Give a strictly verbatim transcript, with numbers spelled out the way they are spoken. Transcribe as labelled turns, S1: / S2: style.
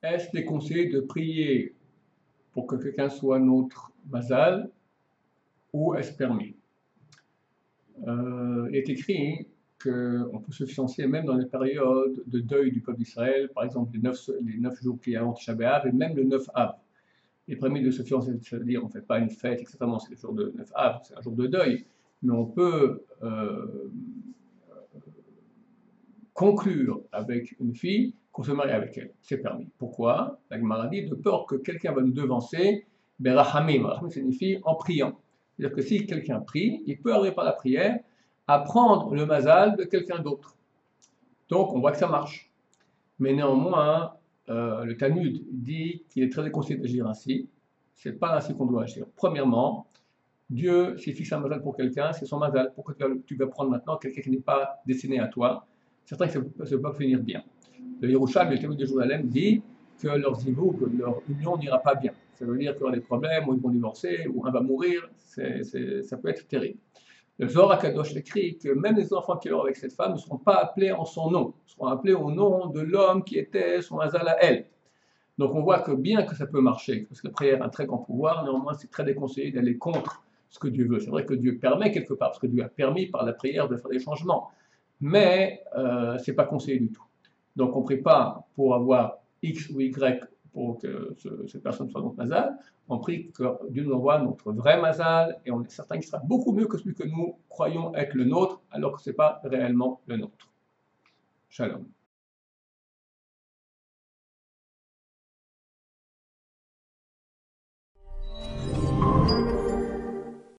S1: est-ce déconseillé de prier pour que quelqu'un soit notre mazal ou est-ce permis? euh, Il est écrit qu'on peut se fiancer même dans les périodes de deuil du peuple d'Israël, par exemple les neuf, les neuf jours qui avant Tisha B'Av et même le neuf Av. Il est permis de se fiancer, ça veut dire on ne fait pas une fête, exactement, c'est le jour de neuf Av, c'est un jour de deuil, mais on peut euh, conclure avec une fille qu'on se marie avec elle, c'est permis. Pourquoi? La Gemara dit de peur que quelqu'un va nous devancer, berahamim, rachamim signifie en priant. C'est-à-dire que si quelqu'un prie, il peut arriver par la prière à prendre le mazal de quelqu'un d'autre. Donc on voit que ça marche. Mais néanmoins, euh, le Talmud dit qu'il est très déconseillé d'agir ainsi. C'est pas ainsi qu'on doit agir. Premièrement, Dieu, s'il fixe un mazal pour quelqu'un, c'est son mazal. Pourquoi tu vas, tu vas prendre maintenant quelqu'un qui n'est pas destiné à toi? Certains que ça ne peut pas finir bien. Le Yerushalmi, le Talmud de Jérusalem, dit que leur zivou, que leur union n'ira pas bien. Ça veut dire qu'il y aura des problèmes, ou ils vont divorcer, ou un va mourir, c'est, c'est, ça peut être terrible. Le Zohar HaKadosh écrit que même les enfants qui auront avec cette femme ne seront pas appelés en son nom, seront appelés au nom de l'homme qui était son mazal à elle. Donc on voit que bien que ça peut marcher, parce que la prière a un très grand pouvoir, néanmoins c'est très déconseillé d'aller contre ce que Dieu veut. C'est vrai que Dieu permet quelque part, parce que Dieu a permis par la prière de faire des changements, mais euh, ce n'est pas conseillé du tout. Donc on ne prie pas pour avoir X ou Y pour que ce, cette personne soit notre mazal, on prie que Dieu nous envoie notre vrai mazal, et on est certain qu'il sera beaucoup mieux que celui que nous croyons être le nôtre, alors que ce n'est pas réellement le nôtre. Shalom.